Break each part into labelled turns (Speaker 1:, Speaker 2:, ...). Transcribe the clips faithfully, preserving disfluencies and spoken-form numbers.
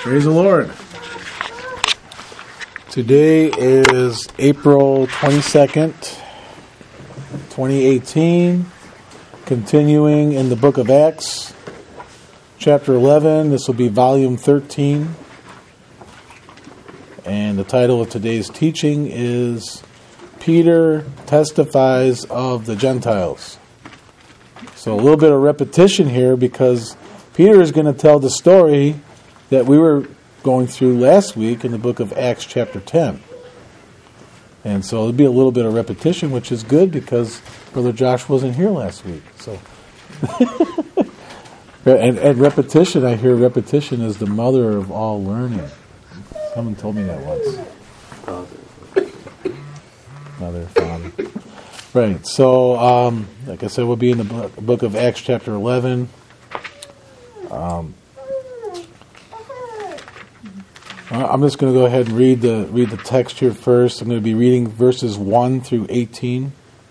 Speaker 1: Praise the Lord. Today is April twenty-second, twenty eighteen, continuing in the book of Acts, chapter eleven. This will be volume thirteen. And the title of today's teaching is Peter Testifies of the Gentiles. So a little bit of repetition here because Peter is going to tell the story that we were going through last week in the book of Acts chapter ten. And so it'll be a little bit of repetition, which is good because Brother Josh wasn't here last week. So, and, and repetition, I hear repetition is the mother of all learning. Someone told me that once. Mother, father. Right, so um, like I said, we'll be in the book of Acts chapter eleven. Um, I'm just going to go ahead and read the read the text here first. I'm going to be reading verses one through eighteen.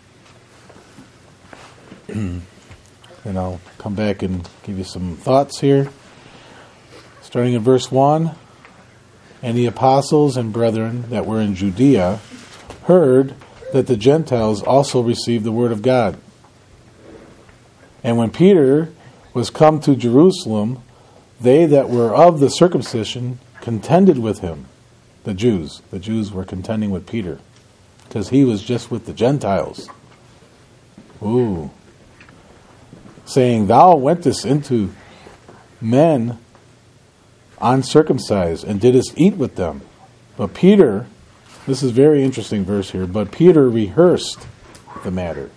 Speaker 1: And I'll come back and give you some thoughts here. Starting in verse one. And the apostles and brethren that were in Judea heard that the Gentiles also received the word of God. And when Peter was come to Jerusalem, they that were of the circumcision contended with him, the Jews. The Jews were contending with Peter, because he was just with the Gentiles. Ooh. Saying, Thou wentest into men uncircumcised, and didst eat with them. But Peter, this is a very interesting verse here, but Peter rehearsed the matter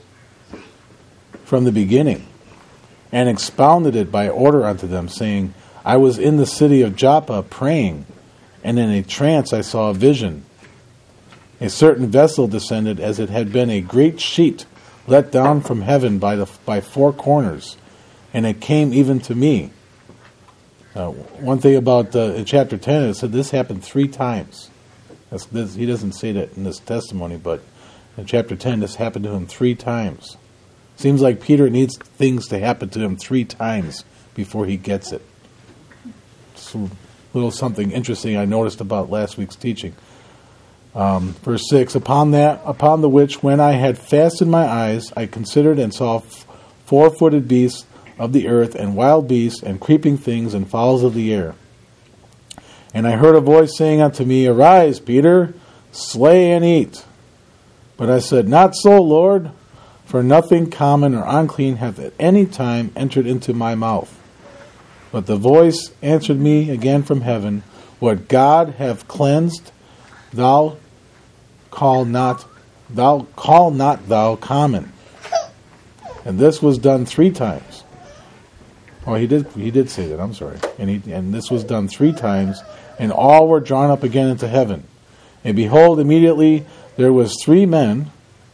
Speaker 1: from the beginning, and expounded it by order unto them, saying, I was in the city of Joppa praying, and in a trance I saw a vision. A certain vessel descended as it had been a great sheet let down from heaven by the by four corners, and it came even to me. Uh, one thing about uh, in chapter ten, it said this happened three times. That's, this, he doesn't say that in this testimony, but in chapter ten, this happened to him three times. Seems like Peter needs things to happen to him three times before he gets it. It's a little something interesting I noticed about last week's teaching. Um, verse six, Upon that, upon the which, when I had fastened my eyes, I considered and saw f- four-footed beasts of the earth, and wild beasts, and creeping things, and fowls of the air. And I heard a voice saying unto me, Arise, Peter, slay and eat. But I said, Not so, Lord, for nothing common or unclean hath at any time entered into my mouth. But the voice answered me again from heaven, What God hath cleansed, thou call not, thou call not thou common. And this was done three times. Oh, he did. He did say that. I'm sorry. And he and this was done three times, and all were drawn up again into heaven. And behold, immediately there was three men.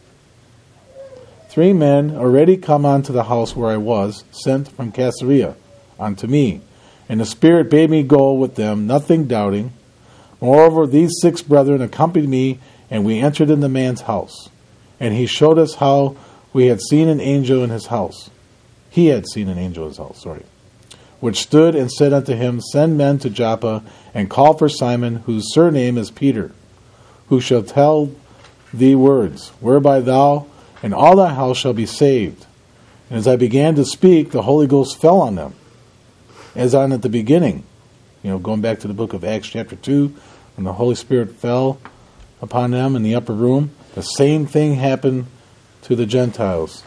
Speaker 1: Three men already come unto the house where I was, sent from Caesarea unto me. And the Spirit bade me go with them, nothing doubting. Moreover, these six brethren accompanied me, and we entered in the man's house. And he showed us how we had seen an angel in his house. He had seen an angel in his house, sorry. Which stood and said unto him, Send men to Joppa, and call for Simon, whose surname is Peter, who shall tell thee words, whereby thou and all thy house shall be saved. And as I began to speak, the Holy Ghost fell on them, as on at the beginning. You know, going back to the book of Acts chapter two, when the Holy Spirit fell upon them in the upper room, the same thing happened to the Gentiles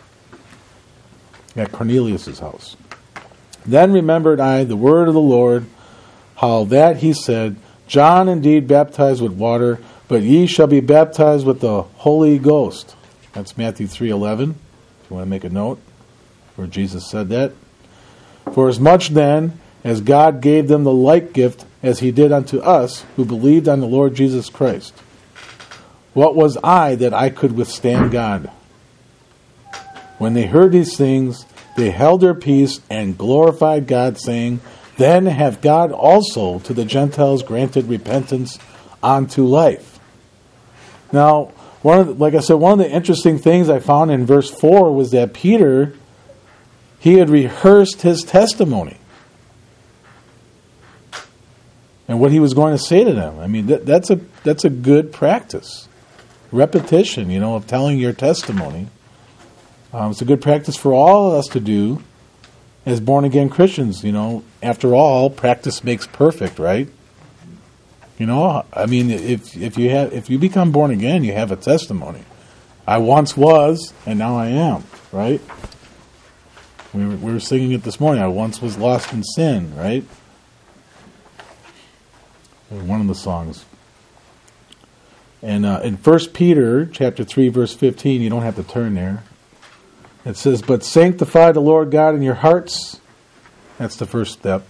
Speaker 1: at Cornelius' house. Then remembered I the word of the Lord, how that he said, John indeed baptized with water, but ye shall be baptized with the Holy Ghost. That's Matthew three eleven, if you want to make a note, where Jesus said that. For as much then as God gave them the like gift as he did unto us, who believed on the Lord Jesus Christ. What was I that I could withstand God? When they heard these things, they held their peace and glorified God, saying, Then hath God also to the Gentiles granted repentance unto life. Now, one of the, like I said, one of the interesting things I found in verse four was that Peter, he had rehearsed his testimony. and what he was going to say to them. I mean, that, that's a that's a good practice. Repetition, you know, of telling your testimony. Um, it's a good practice for all of us to do as born-again Christians. You know, after all, practice makes perfect, right? You know, I mean, if if you have if you become born again, you have a testimony. I once was, and now I am, right? We were, we were singing it this morning. I once was lost in sin, right? One of the songs. And uh, in First Peter chapter three, verse fifteen, you don't have to turn there. It says, "But sanctify the Lord God in your hearts." That's the first step.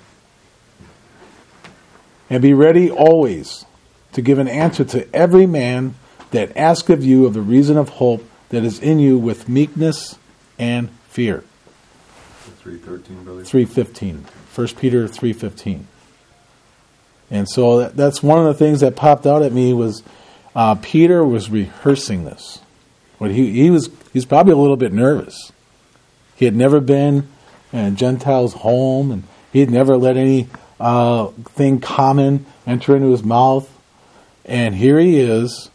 Speaker 1: "And be ready always to give an answer to every man that asks of you of the reason of hope that is in you with meekness and fear."
Speaker 2: three thirteen, brother.
Speaker 1: three fifteen. First Peter three fifteen. And so that, that's one of the things that popped out at me was uh, Peter was rehearsing this. But he he was he's probably a little bit nervous. He had never been in a Gentile's home, and he had never let any uh, thing common enter into his mouth. And here he is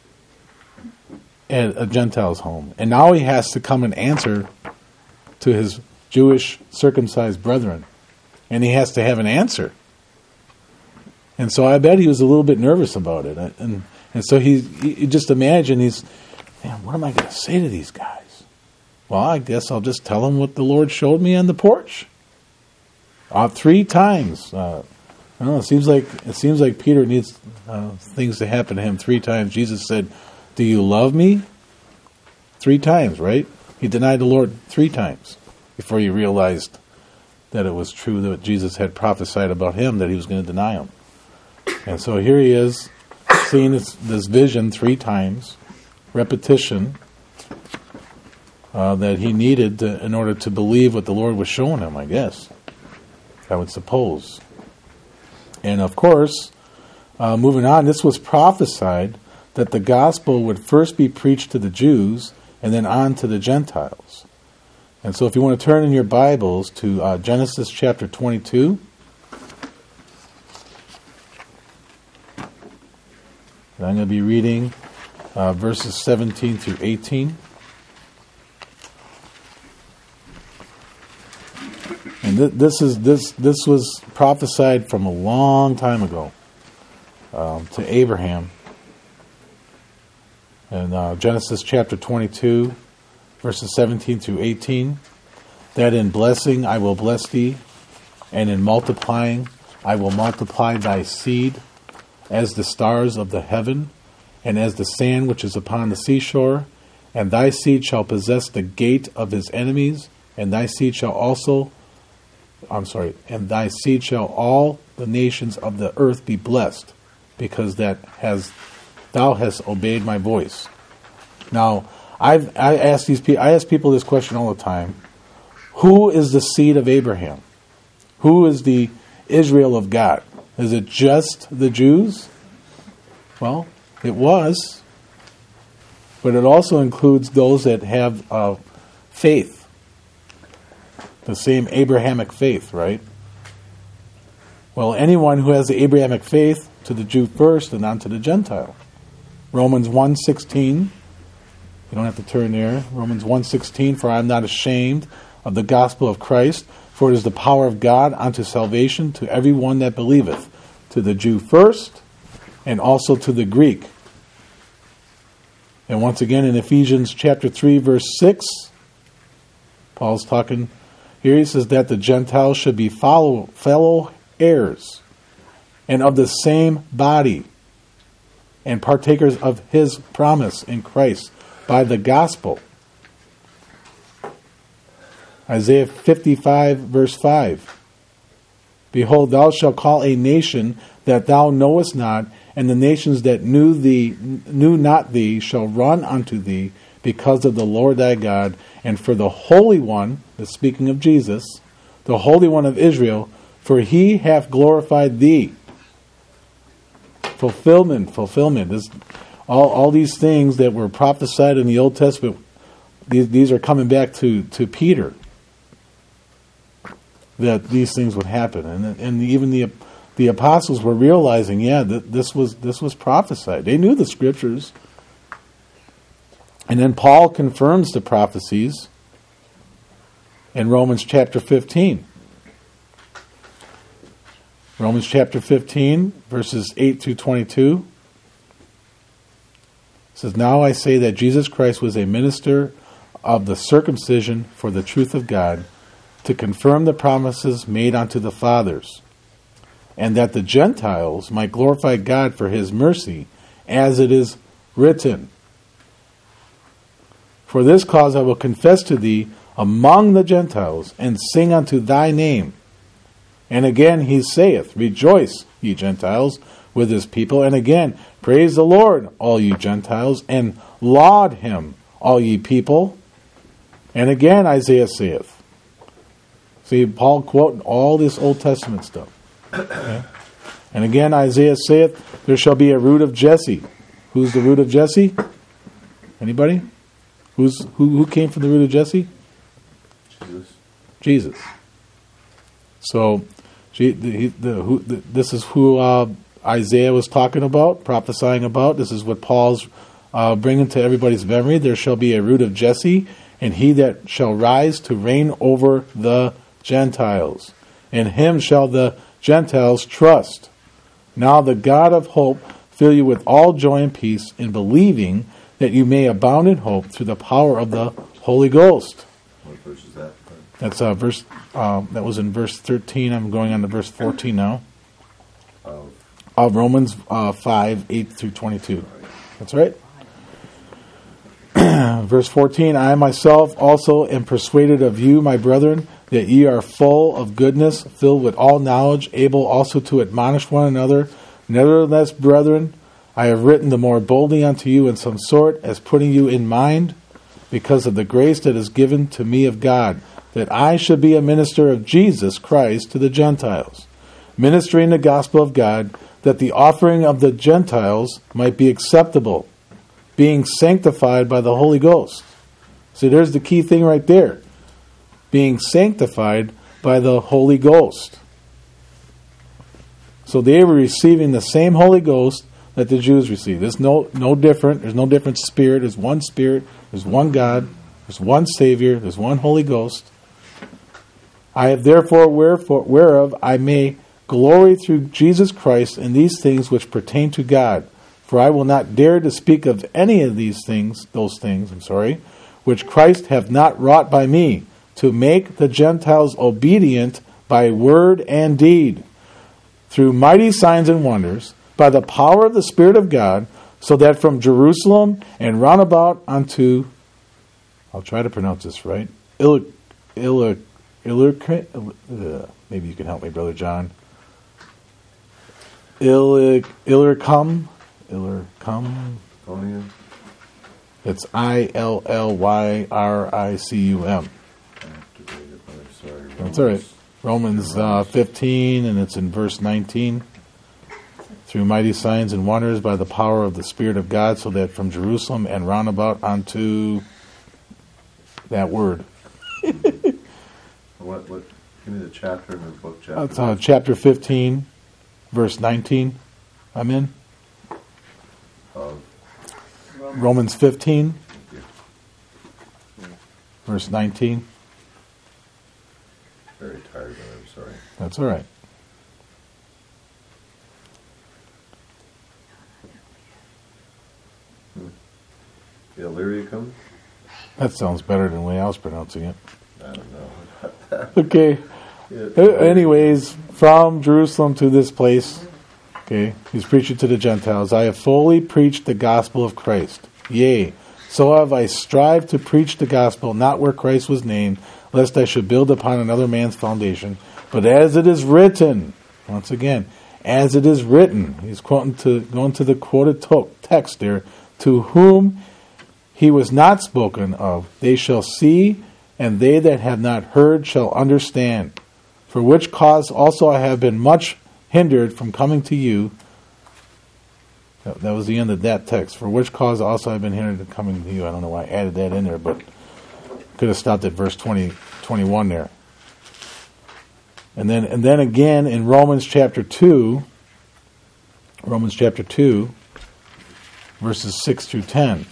Speaker 1: at a Gentile's home. And now he has to come and answer to his Jewish circumcised brethren. And he has to have an answer. And so I bet he was a little bit nervous about it. And and so he, he just imagine he's, man, what am I going to say to these guys? Well, I guess I'll just tell them what the Lord showed me on the porch. Uh, three times. Uh, I don't know. It seems like it seems like Peter needs uh, things to happen to him three times. Jesus said, "Do you love me?" Three times, right? He denied the Lord three times before he realized that it was true that Jesus had prophesied about him, that he was going to deny him. And so here he is, seeing this, this vision three times, repetition uh, that he needed to, in order to believe what the Lord was showing him, I guess. I would suppose. And of course, uh, moving on, this was prophesied that the gospel would first be preached to the Jews and then on to the Gentiles. And so if you want to turn in your Bibles to uh, Genesis chapter twenty-two. And I'm going to be reading uh, verses seventeen through eighteen. And th- this is this this was prophesied from a long time ago um, to Abraham. And uh, Genesis chapter twenty-two, verses seventeen through eighteen, that in blessing I will bless thee, and in multiplying I will multiply thy seed as the stars of the heaven, and as the sand which is upon the seashore, and thy seed shall possess the gate of his enemies, and thy seed shall also, I'm sorry, and thy seed shall all the nations of the earth be blessed, because that has thou hast obeyed my voice. Now, I've I ask these people I ask people this question all the time. Who is the seed of Abraham? Who is the Israel of God? Is it just the Jews? Well, it was. But it also includes those that have uh, faith. The same Abrahamic faith, right? Well, anyone who has the Abrahamic faith, to the Jew first and on to the Gentile. Romans one sixteen. You don't have to turn there. Romans one sixteen, for I am not ashamed of the gospel of Christ, for it is the power of God unto salvation to every one that believeth, to the Jew first, and also to the Greek. And once again in Ephesians chapter three, verse six, Paul's talking, here he says that the Gentiles should be follow, fellow heirs, and of the same body, and partakers of his promise in Christ by the gospel. Isaiah fifty-five, verse five. Behold, thou shalt call a nation that thou knowest not, and the nations that knew thee knew not thee shall run unto thee, because of the Lord thy God, and for the Holy One, the speaking of Jesus, the Holy One of Israel, for he hath glorified thee. Fulfillment, fulfillment. This, all, all these things that were prophesied in the Old Testament, these, these are coming back to, to Peter, that these things would happen. And, and even the, the the apostles were realizing, yeah, that this was this was prophesied. They knew the scriptures. And then Paul confirms the prophecies in Romans chapter fifteen. Romans chapter fifteen, verses eight through twenty-two. It says, "Now I say that Jesus Christ was a minister of the circumcision for the truth of God, to confirm the promises made unto the fathers, and that the Gentiles might glorify God for his mercy, as it is written. For this cause I will confess to thee among the Gentiles, and sing unto thy name. And again he saith, Rejoice, ye Gentiles, with his people. And again, Praise the Lord, all ye Gentiles, and laud him, all ye people. And again Isaiah saith." See, Paul quoting all this Old Testament stuff. Okay? And again Isaiah saith, "There shall be a root of Jesse." Who's the root of Jesse? Anybody? Who's who? Who came from the root of Jesse?
Speaker 2: Jesus.
Speaker 1: Jesus. So, the, the, the, who, the, this is who uh, Isaiah was talking about, prophesying about. This is what Paul's uh, bringing to everybody's memory. "There shall be a root of Jesse, and he that shall rise to reign over the Gentiles. In him shall the Gentiles trust. Now the God of hope fill you with all joy and peace in believing, that you may abound in hope through the power of the Holy Ghost."
Speaker 2: What verse is that?
Speaker 1: That's uh, verse. Uh, that was in verse thirteen. I'm going on to verse fourteen now.
Speaker 2: Of
Speaker 1: Of Romans uh, five, eight through twenty-two. That's right. Verse fourteen, "I myself also am persuaded of you, my brethren, that ye are full of goodness, filled with all knowledge, able also to admonish one another. Nevertheless, brethren, I have written the more boldly unto you in some sort, as putting you in mind, because of the grace that is given to me of God, that I should be a minister of Jesus Christ to the Gentiles, ministering the gospel of God, that the offering of the Gentiles might be acceptable, being sanctified by the Holy Ghost." See, there's the key thing right there. Being sanctified by the Holy Ghost. So they were receiving the same Holy Ghost that the Jews received. There's no no different. There's no different spirit. There's one Spirit. There's one God. There's one Savior. There's one Holy Ghost. "I have therefore wherefore, whereof I may glory through Jesus Christ in these things which pertain to God. For I will not dare to speak of any of these things, those things, I'm sorry, which Christ hath not wrought by me, to make the Gentiles obedient by word and deed, through mighty signs and wonders, by the power of the Spirit of God, so that from Jerusalem and round about unto," I'll try to pronounce this right, Ill, Ill, Ill, uh, maybe you can help me, Brother John. Ill, Illyricum, Illyricum.
Speaker 2: Iconium.
Speaker 1: It's I L L Y R I C U M.
Speaker 2: Sorry.
Speaker 1: That's all right. Romans uh, fifteen, and it's in verse nineteen. "Through mighty signs and wonders by the power of the Spirit of God, so that from Jerusalem and round about unto," that word.
Speaker 2: What? What? Give me the chapter and the book chapter.
Speaker 1: That's uh, chapter fifteen, verse nineteen. I'm in.
Speaker 2: Of
Speaker 1: Romans fifteen, verse nineteen.
Speaker 2: Very tired, but I'm sorry.
Speaker 1: That's all right.
Speaker 2: Illyricum?
Speaker 1: That sounds better than the way I was pronouncing it.
Speaker 2: I don't know.
Speaker 1: Okay.
Speaker 2: Yeah,
Speaker 1: Uh, Anyways, from Jerusalem to this place, okay, he's preaching to the Gentiles. "I have fully preached the gospel of Christ. Yea, so have I strived to preach the gospel, not where Christ was named, lest I should build upon another man's foundation. But as it is written," once again, "as it is written," he's quoting to going to the quoted to- text there, "to whom he was not spoken of, they shall see, and they that have not heard shall understand. For which cause also I have been much hindered from coming to you." That, that was the end of that text. "For which cause also I have been hindered from coming to you." I don't know why I added that in there, but could have stopped at verse twenty, twenty-one there. And then and then again in Romans chapter two, Romans chapter two, verses six through ten.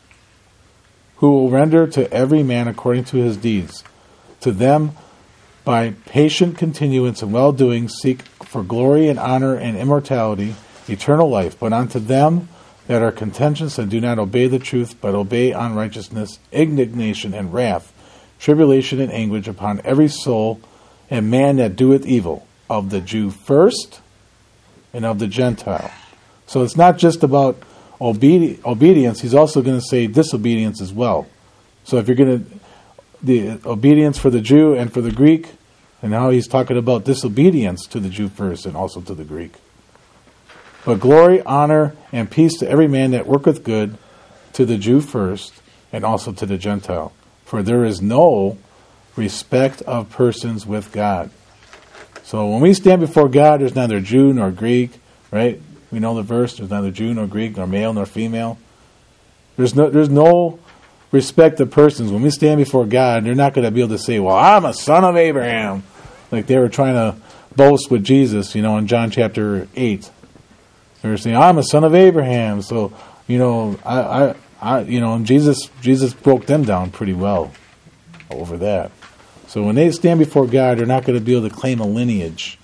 Speaker 1: Who will render to every man according to his deeds. To them, by patient continuance and well-doing, seek for glory and honor and immortality, eternal life. But unto them that are contentious and do not obey the truth, but obey unrighteousness, indignation and wrath, tribulation and anguish upon every soul and man that doeth evil, of the Jew first and of the Gentile. So it's not just about obedi- obedience, he's also going to say disobedience as well. So if you're going to, the obedience for the Jew and for the Greek, and now he's talking about disobedience to the Jew first and also to the Greek. But glory, honor, and peace to every man that worketh good, to the Jew first, and also to the Gentile. For there is no respect of persons with God. So when we stand before God, there's neither Jew nor Greek, right? We know the verse, there's neither Jew nor Greek, nor male nor female. There's no there's no respect of persons. When we stand before God, they're not going to be able to say, well, I'm a son of Abraham. Like they were trying to boast with Jesus, you know, in John chapter eight. They were saying, I'm a son of Abraham. So, you know, I, I, I you know, and Jesus, Jesus broke them down pretty well over that. So when they stand before God, they're not going to be able to claim a lineage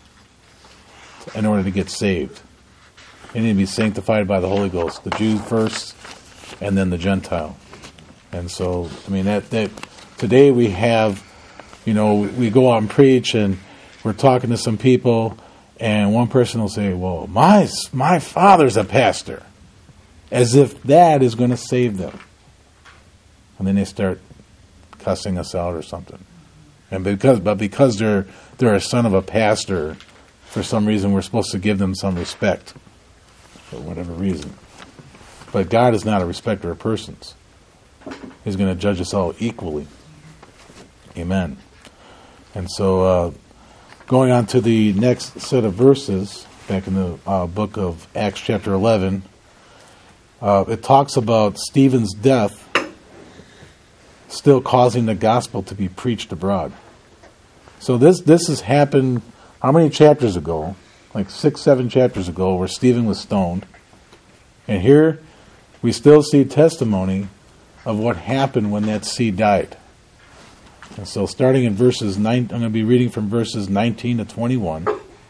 Speaker 1: in order to get saved. They need to be sanctified by the Holy Ghost. The Jew first, and then the Gentile. And so, I mean, that, that today we have, you know, we go out and preach, and we're talking to some people, and one person will say, well, my my father's a pastor. As if that is going to save them. And then they start cussing us out or something. And because but because they're they're a son of a pastor, for some reason we're supposed to give them some respect. For whatever reason. But God is not a respecter of persons. He's going to judge us all equally. Amen. And so, uh, going on to the next set of verses, back in the uh, book of Acts chapter eleven, uh, it talks about Stephen's death still causing the gospel to be preached abroad. So this this has happened, how many chapters ago? Like six, seven chapters ago, where Stephen was stoned. And here we still see testimony of what happened when that seed died. And so starting in verses nine, I'm going to be reading from verses nineteen to twenty-one.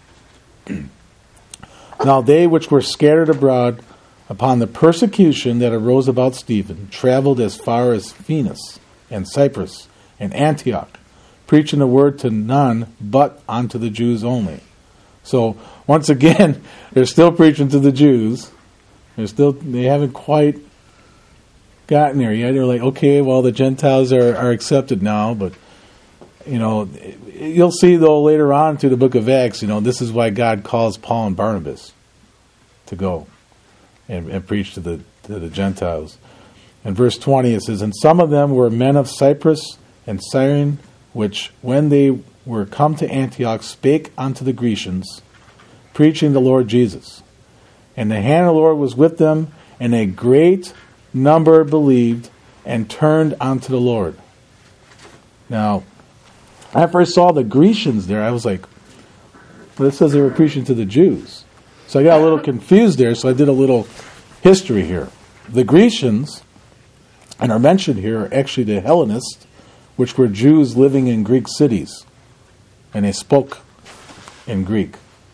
Speaker 1: Now they which were scattered abroad upon the persecution that arose about Stephen traveled as far as Phoenix and Cyprus and Antioch, preaching the word to none but unto the Jews only. So once again, they're still preaching to the Jews. They're still they haven't quite gotten there yet. They're like, okay, well, the Gentiles are, are accepted now, but you know, you'll see though later on through the book of Acts, you know, this is why God calls Paul and Barnabas to go and, and preach to the to the Gentiles. In verse twenty, it says, and some of them were men of Cyprus and Cyrene, which when they were come to Antioch spake unto the Grecians, preaching the Lord Jesus. And the hand of the Lord was with them, and a great number believed and turned unto the Lord. Now, after I saw the Grecians there, I was like, well, it says they were preaching to the Jews. So I got a little confused there, so I did a little history here. The Grecians, and are mentioned here, are actually the Hellenists, which were Jews living in Greek cities. And they spoke in Greek.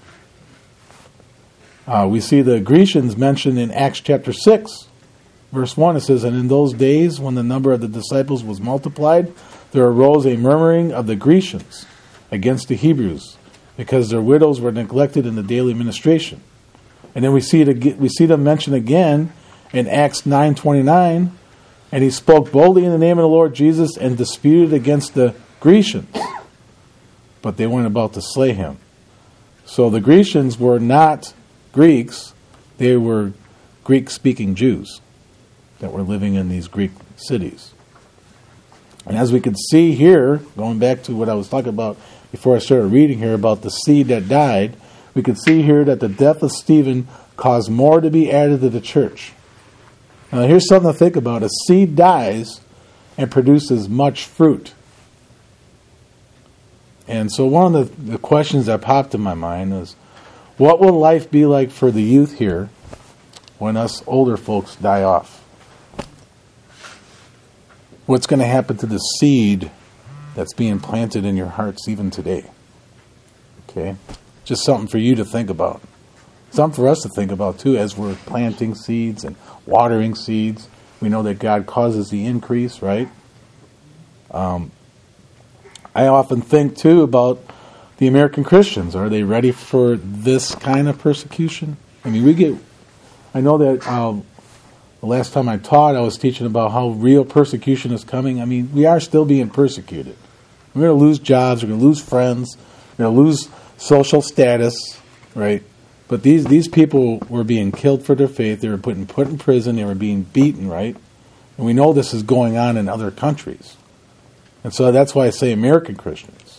Speaker 1: Uh, we see the Grecians mentioned in Acts chapter six, verse one. It says, and in those days, when the number of the disciples was multiplied, there arose a murmuring of the Grecians against the Hebrews, because their widows were neglected in the daily ministration. And then we see it, we see them mentioned again in Acts nine twenty-nine, and he spoke boldly in the name of the Lord Jesus and disputed against the Grecians, but they went about to slay him. So the Grecians were not Greeks, they were Greek-speaking Jews that were living in these Greek cities. And as we can see here, going back to what I was talking about before I started reading here about the seed that died, we can see here that the death of Stephen caused more to be added to the church. Now here's something to think about. A seed dies and produces much fruit. And so one of the, the questions that popped in my mind is, what will life be like for the youth here when us older folks die off? What's going to happen to the seed that's being planted in your hearts even today? Okay? Just something for you to think about. Something for us to think about too as we're planting seeds and watering seeds. We know that God causes the increase, right? Um, I often think too about the American Christians. Are they ready for this kind of persecution? I mean, we get, I know that um, the last time I taught, I was teaching about how real persecution is coming. I mean, we are still being persecuted. We're going to lose jobs, we're going to lose friends, we're going to lose social status, right? But these, these people were being killed for their faith, they were put in, put in prison, they were being beaten, right? And we know this is going on in other countries. And so that's why I say American Christians.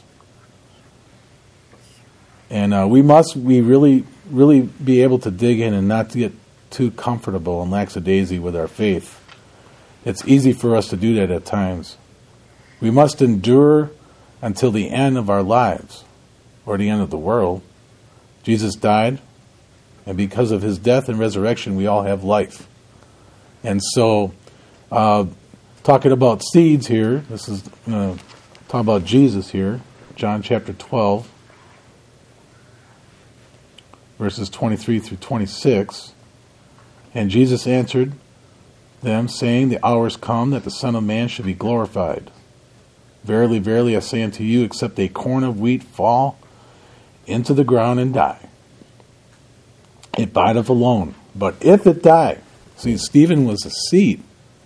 Speaker 1: And uh, we must, we really, really be able to dig in and not to get too comfortable and lackadaisy with our faith. It's easy for us to do that at times. We must endure until the end of our lives, or the end of the world. Jesus died, and because of his death and resurrection, we all have life. And so, uh, talking about seeds here, this is uh, talking about Jesus here, John chapter twelve, verses twenty-three through twenty-six. And Jesus answered them, saying, the hour is come that the Son of Man should be glorified. Verily, verily, I say unto you, except a corn of wheat fall into the ground and die, it abideth alone. But if it die, see, Stephen was a seed.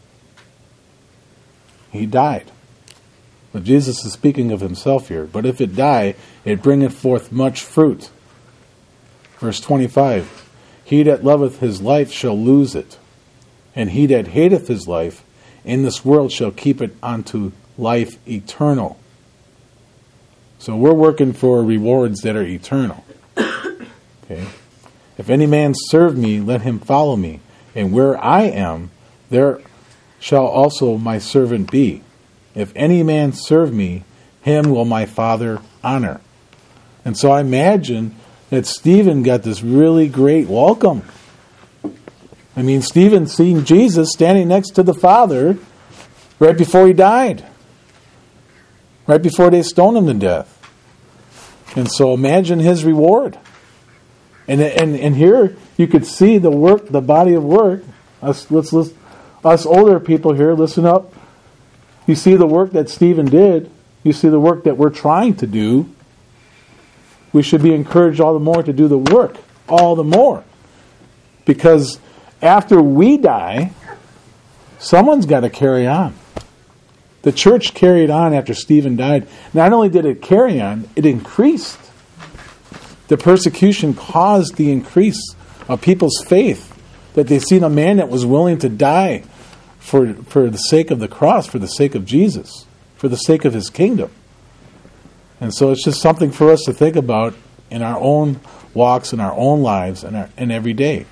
Speaker 1: He died. But Jesus is speaking of himself here. But if it die, it bringeth forth much fruit. Verse twenty-five, he that loveth his life shall lose it, and he that hateth his life in this world shall keep it unto life eternal. So we're working for rewards that are eternal. Okay. If any man serve me, let him follow me. And where I am, there shall also my servant be. If any man serve me, him will my Father honor. And so I imagine that Stephen got this really great welcome. I mean, Stephen seen Jesus standing next to the Father right before he died. Right before they stoned him to death. And so imagine his reward. And and and here you could see the work, the body of work. Us, let's, let's, us older people here, listen up. You see the work that Stephen did. You see the work that we're trying to do. We should be encouraged all the more to do the work. All the more. Because after we die, someone's got to carry on. The church carried on after Stephen died. Not only did it carry on, it increased. The persecution caused the increase of people's faith. That they seen a man that was willing to die for, for the sake of the cross, for the sake of Jesus, for the sake of his kingdom. And so it's just something for us to think about in our own walks, in our own lives, and, our, and every day.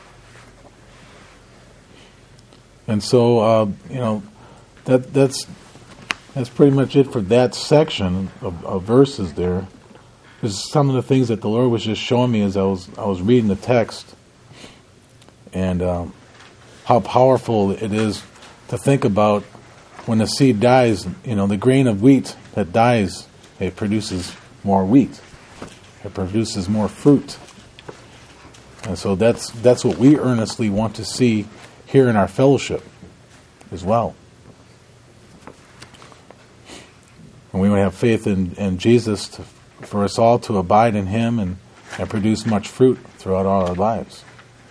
Speaker 1: And so, uh, you know, that that's that's pretty much it for that section of, of verses there. There's some of the things that the Lord was just showing me as I was I was reading the text, and um, how powerful it is to think about when the seed dies. You know, the grain of wheat that dies, it produces more wheat. It produces more fruit. And so that's that's what we earnestly want to see here in our fellowship as well. And we would have faith in, in Jesus to, for us all to abide in him and, and produce much fruit throughout all our lives.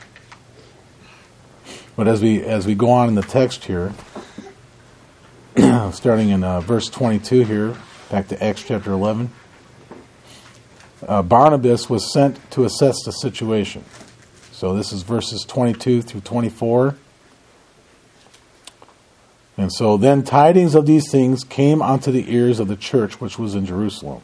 Speaker 1: But as we as we go on in the text here, starting in uh, verse twenty-two here, back to Acts chapter eleven, uh, Barnabas was sent to assess the situation. So this is verses twenty-two through twenty-four. And so then tidings of these things came unto the ears of the church which was in Jerusalem.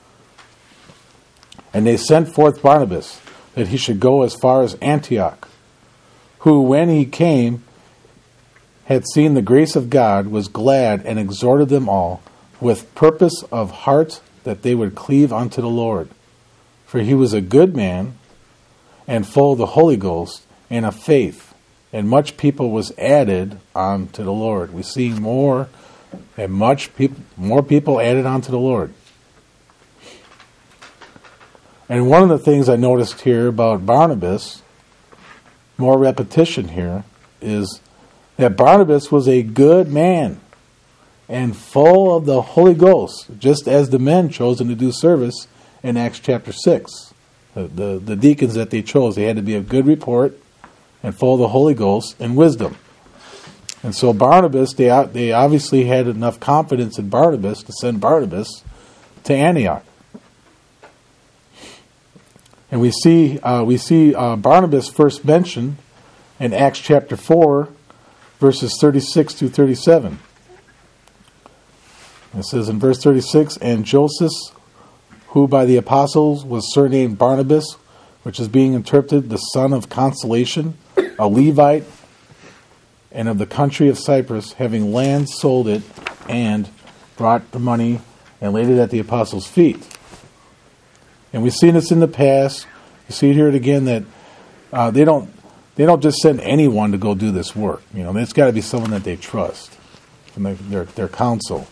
Speaker 1: And they sent forth Barnabas, that he should go as far as Antioch, who, when he came, had seen the grace of God, was glad, and exhorted them all, with purpose of heart that they would cleave unto the Lord. For he was a good man, and full of the Holy Ghost, and of faith. And much people was added unto the Lord. We see more, and much people, more people added unto the Lord. And one of the things I noticed here about Barnabas, more repetition here, is that Barnabas was a good man and full of the Holy Ghost, just as the men chosen to do service in Acts chapter six. The, the, the deacons that they chose, they had to be of good report and full of the Holy Ghost and wisdom. And so Barnabas, they, they obviously had enough confidence in Barnabas to send Barnabas to Antioch. And we see uh, we see uh, Barnabas first mentioned in Acts chapter four, verses thirty-six through thirty-seven. It says in verse thirty-six, and Joseph, who by the apostles was surnamed Barnabas, which is being interpreted the son of consolation, a Levite, and of the country of Cyprus, having land, sold it, and brought the money and laid it at the apostles' feet. And we've seen this in the past. You see here again that uh, they don't they don't just send anyone to go do this work. You know, it's got to be someone that they trust, from their, their their counsel.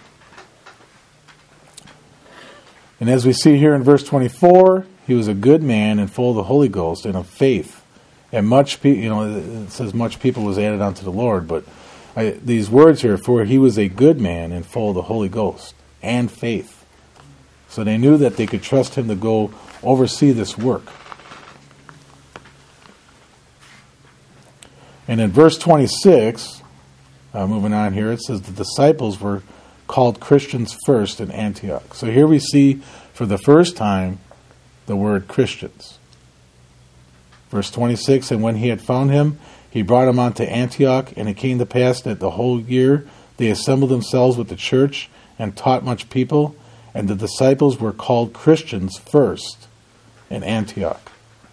Speaker 1: And as we see here in verse twenty-four, he was a good man and full of the Holy Ghost and of faith. And much, pe- you know, it says much people was added unto the Lord. But I, these words here, for he was a good man and full of the Holy Ghost and faith. So they knew that they could trust him to go oversee this work. And in verse twenty-six, uh, moving on here, it says the disciples were called Christians first in Antioch. So here we see for the first time the word Christians. Verse twenty-six, and when he had found him, he brought him unto Antioch, and it came to pass that the whole year they assembled themselves with the church and taught much people, and the disciples were called Christians first in Antioch.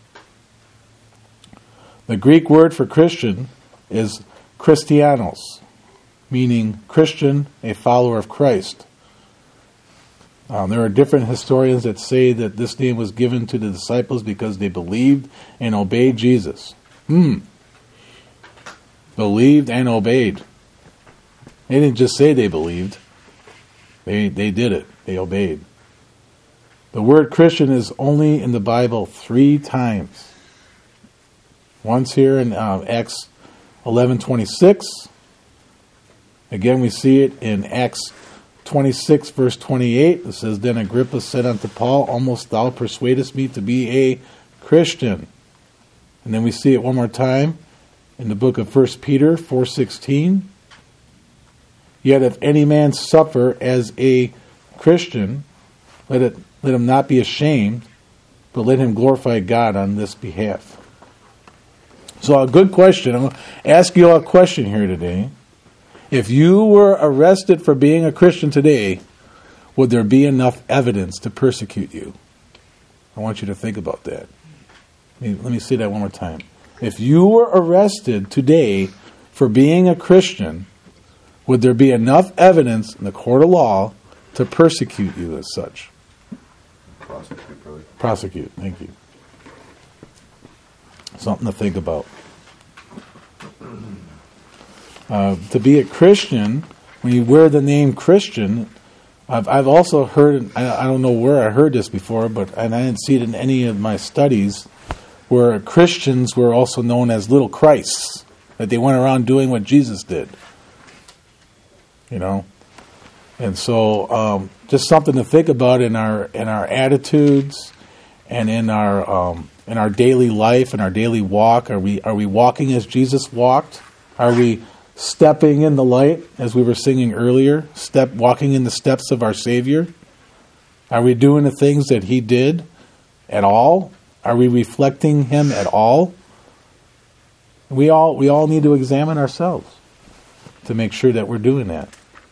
Speaker 1: The Greek word for Christian is Christianos, meaning Christian, a follower of Christ. Um, there are different historians that say that this name was given to the disciples because they believed and obeyed Jesus. Hmm. Believed and obeyed. They didn't just say they believed. They they did it. They obeyed. The word Christian is only in the Bible three times. Once here in uh, Acts eleven twenty-six. Again, we see it in Acts twenty-six, verse twenty-eight. It says, then Agrippa said unto Paul, almost thou persuadest me to be a Christian. And then we see it one more time in the book of First Peter four sixteen. Yet if any man suffer as a Christian, let it let him not be ashamed, but let him glorify God on this behalf. So a good question. I'm going to ask you all a question here today. If you were arrested for being a Christian today, would there be enough evidence to persecute you? I want you to think about that. Let me, let me say that one more time. If you were arrested today for being a Christian, would there be enough evidence in the court of law to persecute you as such?
Speaker 2: Prosecute, really.
Speaker 1: Prosecute, thank you. Something to think about. Uh, to be a Christian, when you wear the name Christian, I've, I've also heard, I, I don't know where I heard this before, but and I didn't see it in any of my studies, where Christians were also known as little Christs, that they went around doing what Jesus did. You know? And so um, just something to think about in our in our attitudes and in our um, in our daily life and our daily walk. Are we are we walking as Jesus walked? Are we stepping in the light, as we were singing earlier? Step walking in the steps of our Savior? Are we doing the things that He did at all? Are we reflecting Him at all? We all we all need to examine ourselves to make sure that we're doing that.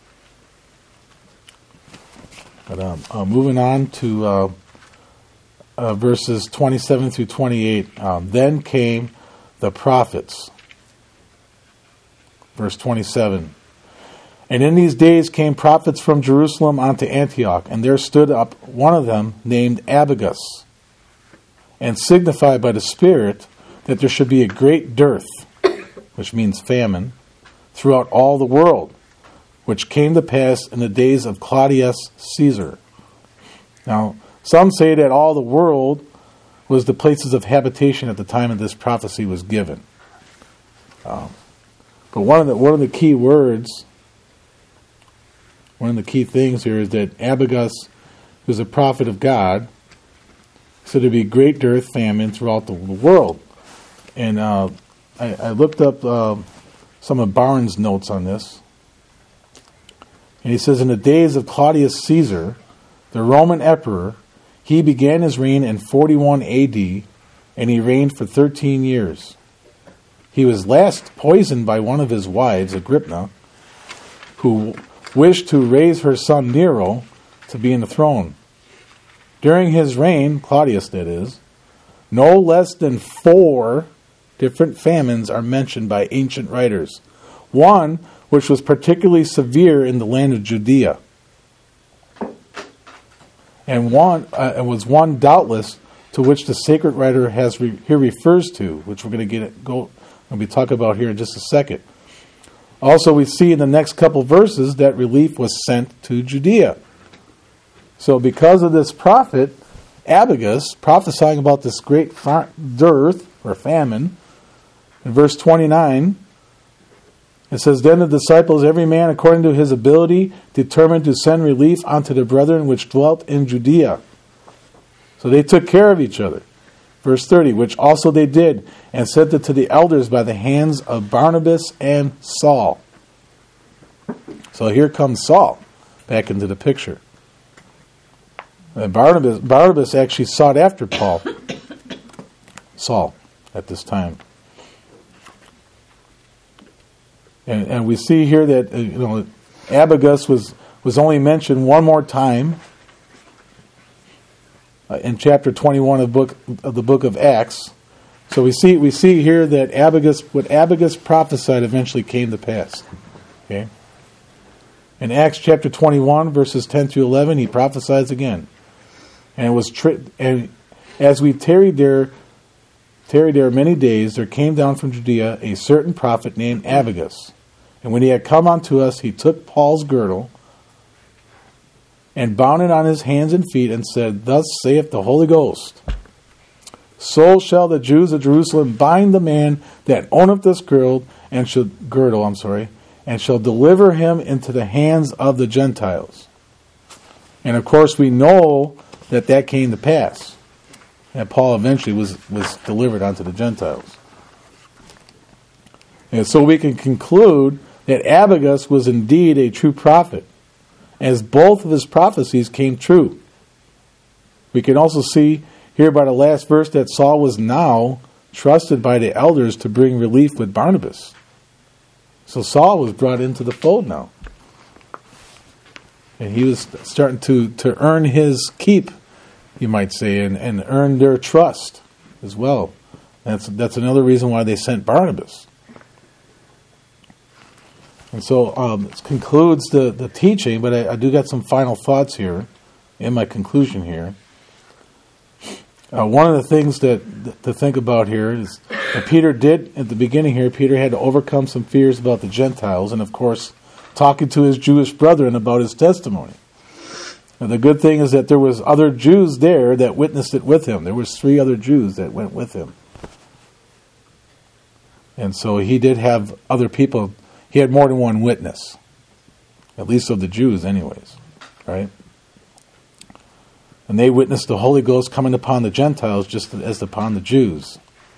Speaker 1: But um, uh, moving on to uh, uh, verses twenty-seven through twenty-eight. Um, then came the prophets. Verse twenty-seven. And in these days came prophets from Jerusalem unto Antioch, and there stood up one of them named Abagus, and signified by the Spirit that there should be a great dearth, which means famine, throughout all the world, which came to pass in the days of Claudius Caesar. Now, some say that all the world was the places of habitation at the time that this prophecy was given. Um, but one of the one of the key words, one of the key things here is that Abagus, who's a prophet of God, said there'd be great dearth, famine throughout the world. And uh, I, I looked up uh, some of Barnes' notes on this. And he says, in the days of Claudius Caesar, the Roman emperor, he began his reign in forty-one A D, and he reigned for thirteen years. He was last poisoned by one of his wives, Agrippa, who wished to raise her son Nero to be in the throne. During his reign, Claudius that is, no less than four different famines are mentioned by ancient writers. One which was particularly severe in the land of Judea. And one uh, it was one doubtless to which the sacred writer has re- here refers to, which we're going to get go and we talk about here in just a second. Also, we see in the next couple verses that relief was sent to Judea. So, because of this prophet Abagus prophesying about this great fa- dearth or famine, in verse twenty-nine, it says, "Then the disciples, every man according to his ability, determined to send relief unto the brethren which dwelt in Judea." So they took care of each other. Verse thirty, "Which also they did, and sent it to the elders by the hands of Barnabas and Saul." So here comes Saul back into the picture. And Barnabas, Barnabas actually sought after Paul, Saul, at this time. And, and we see here that uh, you know Abagus was, was only mentioned one more time uh, in chapter twenty-one of book of the book of Acts. So we see we see here that Abagus, what Abagus prophesied, eventually came to pass. Okay. In Acts chapter twenty-one, verses ten through eleven, he prophesies again, and it was tri- and as we tarried there, tarried there many days, there came down from Judea a certain prophet named Abagus. And when he had come unto us, he took Paul's girdle and bound it on his hands and feet, and said, "Thus saith the Holy Ghost, so shall the Jews of Jerusalem bind the man that owneth this girdle, and shall girdle, I'm sorry, and shall deliver him into the hands of the Gentiles." And of course, we know that that came to pass, and Paul eventually was was delivered unto the Gentiles. And so we can conclude that Abagus was indeed a true prophet, as both of his prophecies came true. We can also see here by the last verse that Saul was now trusted by the elders to bring relief with Barnabas. So Saul was brought into the fold now. And he was starting to, to earn his keep, you might say, and, and earn their trust as well. That's that's another reason why they sent Barnabas. And so um, it concludes the, the teaching, but I, I do got some final thoughts here in my conclusion here. Uh, one of the things that, that to think about here is that Peter did, at the beginning here, Peter had to overcome some fears about the Gentiles, and of course, talking to his Jewish brethren about his testimony. Now, the good thing is that there was other Jews there that witnessed it with him. There was three other Jews that went with him. And so he did have other people. He had more than one witness, at least of the Jews anyways, right? And they witnessed the Holy Ghost coming upon the Gentiles just as upon the Jews.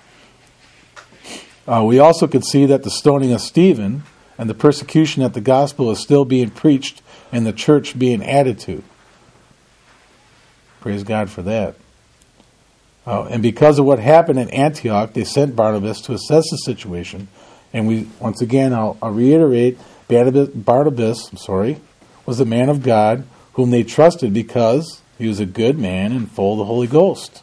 Speaker 1: Uh, we also could see that the stoning of Stephen and the persecution that the gospel is still being preached and the church being added to. Praise God for that. Uh, and because of what happened in Antioch, they sent Barnabas to assess the situation. And we, once again, I'll, I'll reiterate, Barnabas, Barnabas, I'm sorry, was a man of God whom they trusted because he was a good man and full of the Holy Ghost.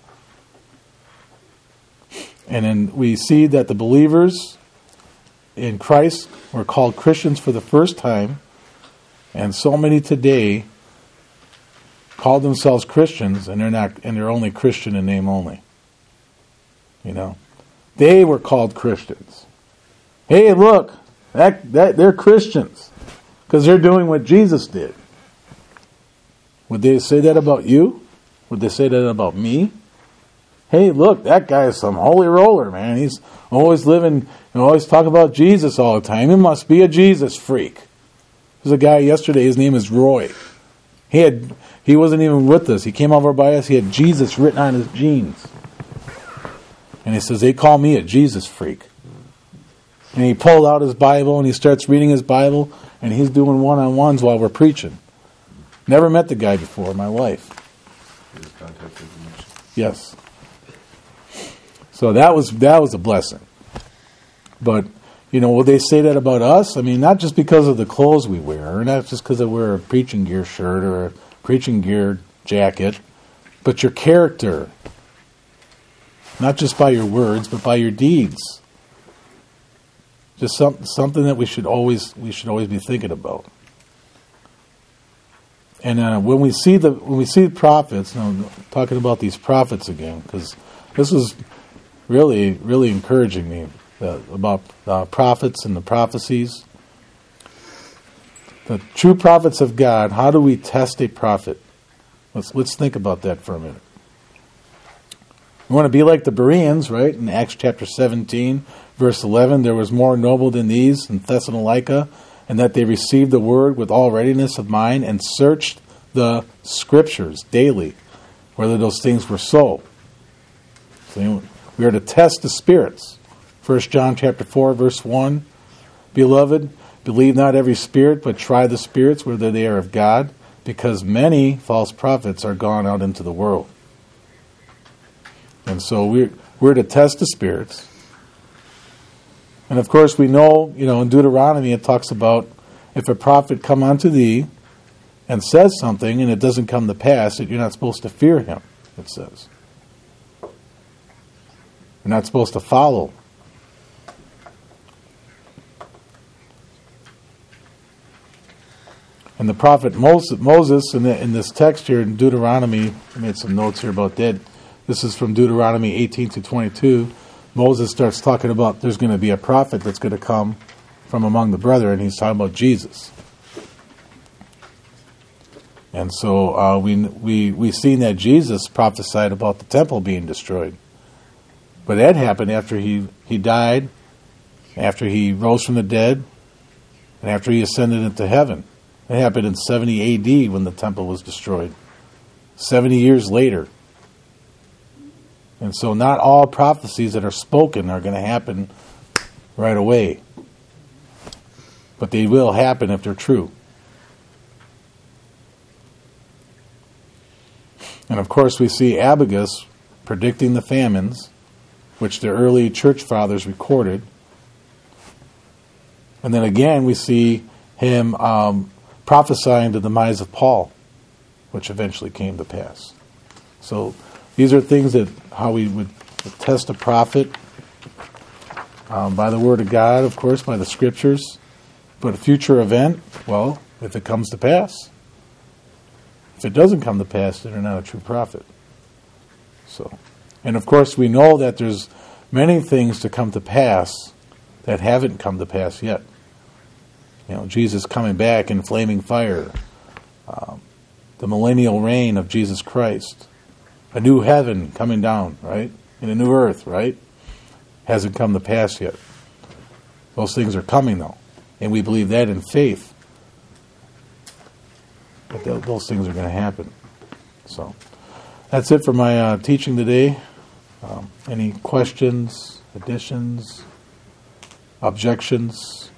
Speaker 1: And then we see that the believers in Christ were called Christians for the first time And so many today call themselves Christians, and they're not, and they're only Christian in name only. You know, they were called Christians. Hey, look, that, that they're Christians because they're doing what Jesus did. Would they say that about you? Would they say that about me? Hey, look, that guy is some holy roller, man. He's always living and always talk about Jesus all the time. He must be a Jesus freak. There's a guy yesterday, his name is Roy. He had he wasn't even with us. He came over by us. He had Jesus written on his jeans. And he says, they call me a Jesus freak. And he pulled out his Bible and he starts reading his Bible and he's doing one-on-ones while we're preaching. Never met the guy before in my life.
Speaker 2: His contact information.
Speaker 1: Yes. So that was that was a blessing. But, you know, will they say that about us? I mean, not just because of the clothes we wear, or not just because I wear a preaching gear shirt or a preaching gear jacket, but your character. Not just by your words, but by your deeds. Just some, something that we should always we should always be thinking about. And uh, when we see the when we see prophets, you know, talking about these prophets again, because this was really really encouraging me uh, about uh, prophets and the prophecies. The true prophets of God. How do we test a prophet? Let's let's think about that for a minute. We want to be like the Bereans, right? In Acts chapter seventeen, verse eleven, there was more noble than these in Thessalonica, and that they received the word with all readiness of mind and searched the scriptures daily, whether those things were so. So we are to test the spirits. First John chapter four, verse one, Beloved, believe not every spirit, but try the spirits whether they are of God, because many false prophets are gone out into the world. And so we're, we're to test the spirits. And of course we know, you know, in Deuteronomy it talks about if a prophet come unto thee and says something and it doesn't come to pass, that you're not supposed to fear him, it says. You're not supposed to follow. And the prophet Moses, in, the, in this text here in Deuteronomy, I made some notes here about that. This is from Deuteronomy eighteen to twenty-two. Moses starts talking about there's going to be a prophet that's going to come from among the brethren, and he's talking about Jesus. And so uh, we we we seen that Jesus prophesied about the temple being destroyed, but that happened after he he died, after he rose from the dead, and after he ascended into heaven. It happened in seventy A D when the temple was destroyed. Seventy years later. And so not all prophecies that are spoken are going to happen right away. But they will happen if they're true. And of course we see Abagus predicting the famines, which the early church fathers recorded. And then again we see him um, prophesying the demise of Paul, which eventually came to pass. So these are things that how we would test a prophet um, by the word of God, of course, by the scriptures. But a future event, well, if it comes to pass. If it doesn't come to pass, then they're not a true prophet. So, and of course, we know that there's many things to come to pass that haven't come to pass yet. You know, Jesus coming back in flaming fire, um, the millennial reign of Jesus Christ. A new heaven coming down, right? And a new earth, right? Hasn't come to pass yet. Those things are coming, though. And we believe that in faith. But th- those things are going to happen. So, that's it for my uh, teaching today. Um, any questions, additions, objections?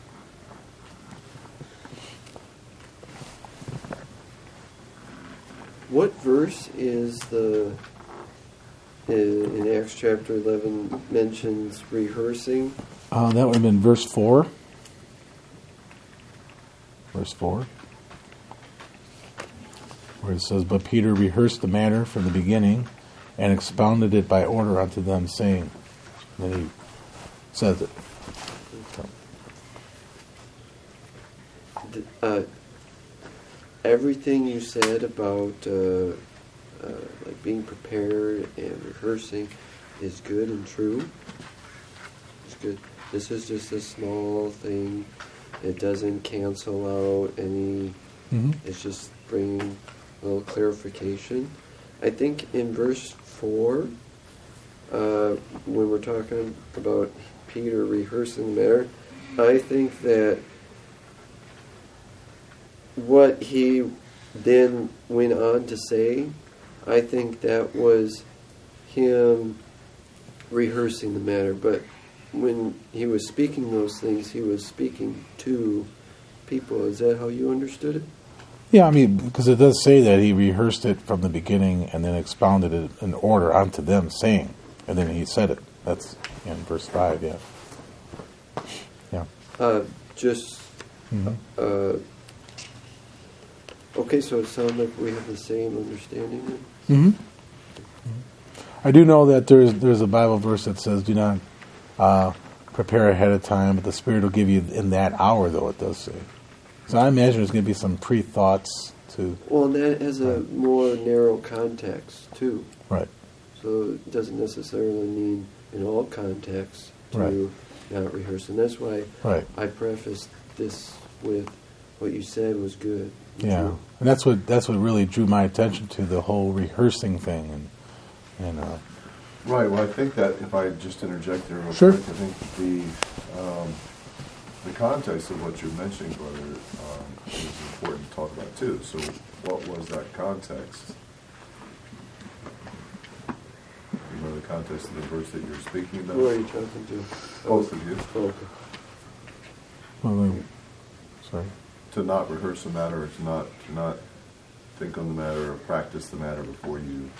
Speaker 3: What verse is the in, in Acts chapter eleven mentions rehearsing?
Speaker 1: Uh, that would have been verse four. Verse four. Where it says, But Peter rehearsed the matter from the beginning and expounded it by order unto them, saying. And then he says it. So.
Speaker 3: Uh, everything you said about uh, uh, like being prepared and rehearsing is good and true. It's good. This is just a small thing. It doesn't cancel out any.
Speaker 1: Mm-hmm.
Speaker 3: It's just bringing a little clarification. I think in verse four, uh, when we're talking about Peter rehearsing the matter, I think that what he then went on to say, I think that was him rehearsing the matter. But when he was speaking those things, he was speaking to people. Is that how you understood it?
Speaker 1: Yeah, I mean, because it does say that he rehearsed it from the beginning and then expounded it in order onto them, saying, and then he said it. That's in verse five, yeah. Yeah.
Speaker 3: Uh, just,
Speaker 1: Mm-hmm.
Speaker 3: uh, okay, so it sounds like we have the same understanding then?
Speaker 1: Mm-hmm. I do know that there's there's a Bible verse that says, do not uh, prepare ahead of time, but the Spirit will give you in that hour, though, it does say. So I imagine there's going to be some pre-thoughts to...
Speaker 3: Well, and that has a more narrow context, too.
Speaker 1: Right.
Speaker 3: So it doesn't necessarily mean in all contexts to
Speaker 1: Right.
Speaker 3: not rehearse. And that's why
Speaker 1: Right.
Speaker 3: I prefaced this with what you said was good.
Speaker 1: Yeah,
Speaker 3: True.
Speaker 1: and that's what that's what really drew my attention to the whole rehearsing thing, and and uh,
Speaker 2: Right. Well, I think that if I just interject there real
Speaker 1: Sure.
Speaker 2: quick, I think the um, the context of what you're mentioning, brother, um, is important to talk about too. So, what was that context? You know the context of the verse that you're speaking about.
Speaker 3: Who are you talking to?
Speaker 2: Both of you.
Speaker 3: Oh, okay.
Speaker 1: well, then- sorry.
Speaker 2: To not rehearse the matter, or to not to not think on the matter, or practice the matter before you.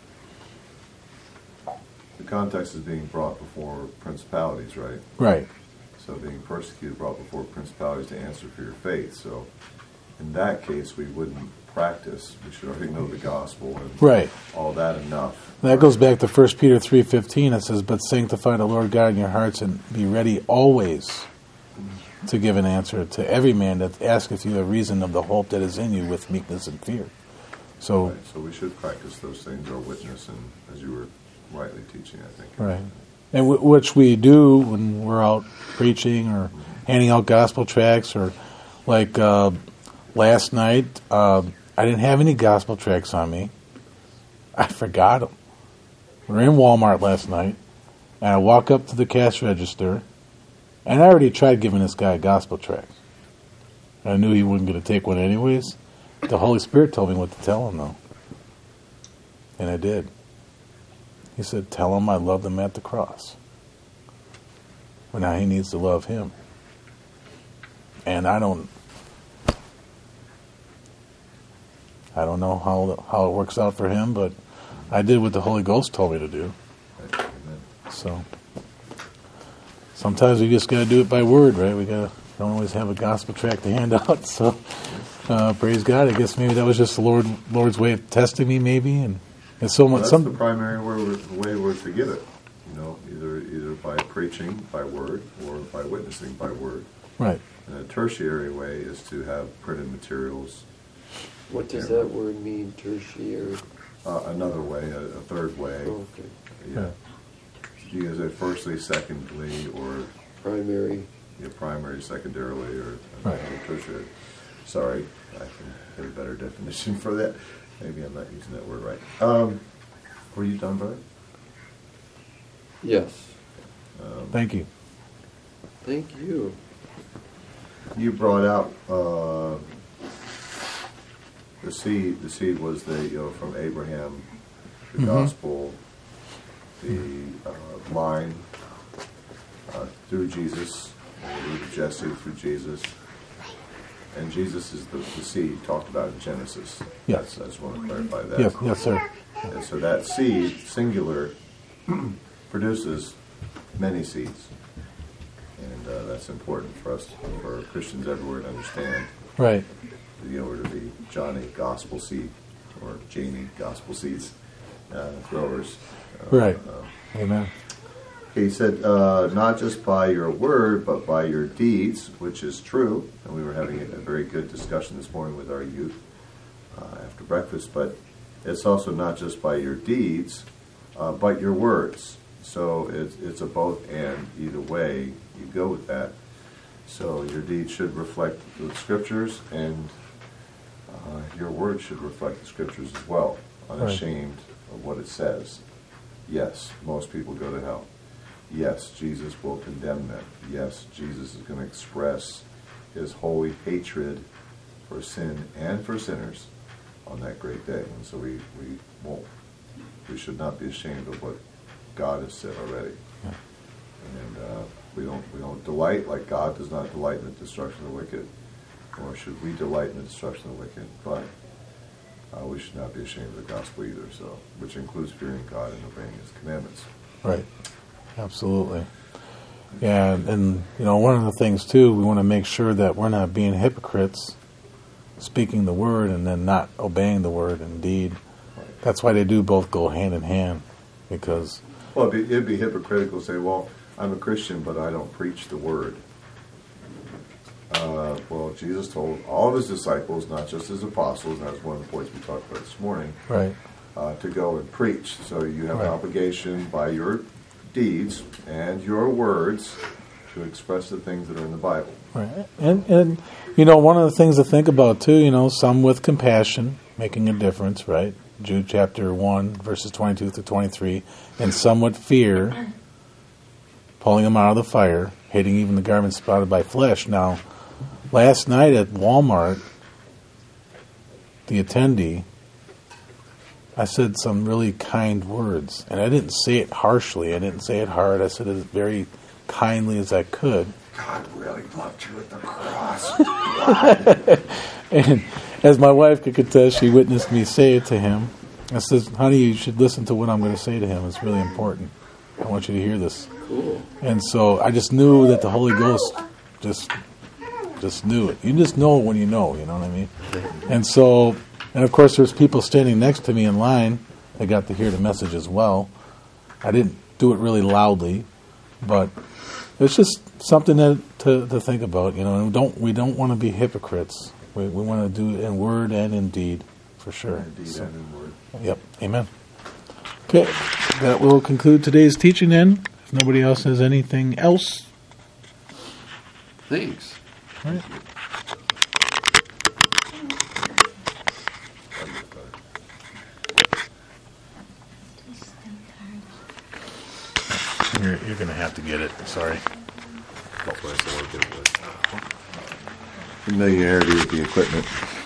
Speaker 2: The context is being brought before principalities, right?
Speaker 1: Right.
Speaker 2: So being persecuted brought before principalities to answer for your faith. So in that case, we wouldn't practice. We should already know the gospel and
Speaker 1: Right.
Speaker 2: all that enough.
Speaker 1: That goes back to First Peter three fifteen. It says, "But sanctify the Lord God in your hearts, and be ready always to give an answer to every man that asketh you a reason of the hope that is in you with meekness and fear." So,
Speaker 2: Right, so we should practice those things, our witness, and as you were rightly teaching, I think.
Speaker 1: right, and w- which we do when we're out preaching or handing out gospel tracts, or like uh, last night, uh, I didn't have any gospel tracts on me. I forgot them. We were in Walmart last night, and I walk up to the cash register, and I already tried giving this guy a gospel tract. I knew he wasn't going to take one anyways. The Holy Spirit told me what to tell him, though. And I did. He said, tell him I loved him at the cross. Well, now he needs to love him. And I don't... I don't know how how it works out for him, but I did what the Holy Ghost told me to do.
Speaker 2: Right, amen.
Speaker 1: So sometimes we just got to do it by word, right? We got don't always have a gospel tract to hand out. So uh, praise God. I guess maybe that was just the Lord Lord's way of testing me, maybe. And it's so
Speaker 2: Well,
Speaker 1: much.
Speaker 2: that's
Speaker 1: Some
Speaker 2: the primary way we're, way we're to give it. You know, either either by preaching by word or by witnessing by word.
Speaker 1: right.
Speaker 2: And a tertiary way is to have printed materials.
Speaker 3: What does that word mean, tertiary?
Speaker 2: Uh, another way, a, a third way.
Speaker 3: Oh, okay.
Speaker 2: Yeah. You can say firstly, secondly, or
Speaker 3: Primary.
Speaker 2: yeah, primary, secondarily, or
Speaker 1: Right.
Speaker 2: tertiary. Sorry, I can get a better definition for that. Maybe I'm not using that word right. Um, were you done, brother?
Speaker 3: Yes.
Speaker 2: Um,
Speaker 1: Thank you.
Speaker 3: Thank you.
Speaker 2: You brought out uh, the seed. The seed was the you know from Abraham, the
Speaker 1: Mhm.
Speaker 2: gospel, the uh, line uh, through Jesus, the root of Jesse through Jesus, and Jesus is the, the seed talked about in Genesis.
Speaker 1: Yes.
Speaker 2: That's, I just want to clarify that.
Speaker 1: Yes, yes, sir.
Speaker 2: And so that seed, singular, produces many seeds. And uh, that's important for us, for Christians everywhere to understand.
Speaker 1: Right.
Speaker 2: You know, we're to be Johnny Gospel Seed or Janie Gospel Seeds uh, throwers. Uh,
Speaker 1: Right.
Speaker 2: Uh,
Speaker 1: Amen.
Speaker 2: he said, uh, not just by your word, but by your deeds, which is true. And we were having a, a very good discussion this morning with our youth uh, after breakfast, but it's also not just by your deeds, uh, but your words. So it's, it's a both and. Either way, you go with that. So your deeds should reflect the scriptures, and uh, your words should reflect the scriptures as well, unashamed right. of what it says. Yes, most people go to hell. Yes, Jesus will condemn them. Yes, Jesus is going to express his holy hatred for sin and for sinners on that great day. And so we, we won't, we should not be ashamed of what God has said already. Yeah. And uh, we don't we don't delight, like God does not delight in the destruction of the wicked, nor should we delight in the destruction of the wicked. But uh, we should not be ashamed of the gospel either, so which includes fearing God and obeying his commandments.
Speaker 1: Right. Absolutely. Yeah, and, and you know, one of the things too, we want to make sure that we're not being hypocrites, speaking the word and then not obeying the word and deed. Right. That's why they do both go hand in hand, because
Speaker 2: well, it'd be, it'd be hypocritical to say, well, I'm a Christian, but I don't preach the word. Uh, well, Jesus told all of his disciples, not just his apostles, and that's one of the points we talked about this morning,
Speaker 1: right,
Speaker 2: uh, to go and preach. So you have
Speaker 1: right.
Speaker 2: an obligation by your deeds and your words to express the things that are in the Bible.
Speaker 1: Right. And, and, you know, one of the things to think about, too, you know, some with compassion, making a difference, right? Jude chapter one, verses twenty-two through twenty-three. And some with fear, pulling them out of the fire, hating even the garment spotted by flesh. Now, last night at Walmart, the attendee, I said some really kind words. And I didn't say it harshly. I didn't say it hard. I said it as very kindly as I could.
Speaker 2: God really loved you at the cross.
Speaker 1: And as my wife could contest, she witnessed me say it to him. I said, honey, you should listen to what I'm going to say to him. It's really important. I want you to hear this.
Speaker 3: Cool.
Speaker 1: And so I just knew that the Holy Ghost just just knew it. You just know when you know, you know what I mean? And so, and of course there's people standing next to me in line. They got to hear the message as well. I didn't do it really loudly, but it's just something that, to to think about, you know. And we don't we don't want to be hypocrites. We we want to do it in word and in deed, for sure.
Speaker 2: In deed
Speaker 1: so,
Speaker 2: and in word.
Speaker 1: Yep. Amen. Okay, that will conclude today's teaching then. If nobody else has anything else.
Speaker 3: Thanks.
Speaker 1: All right. You're, you're going to have to get it. Sorry.
Speaker 2: Familiarity with the equipment.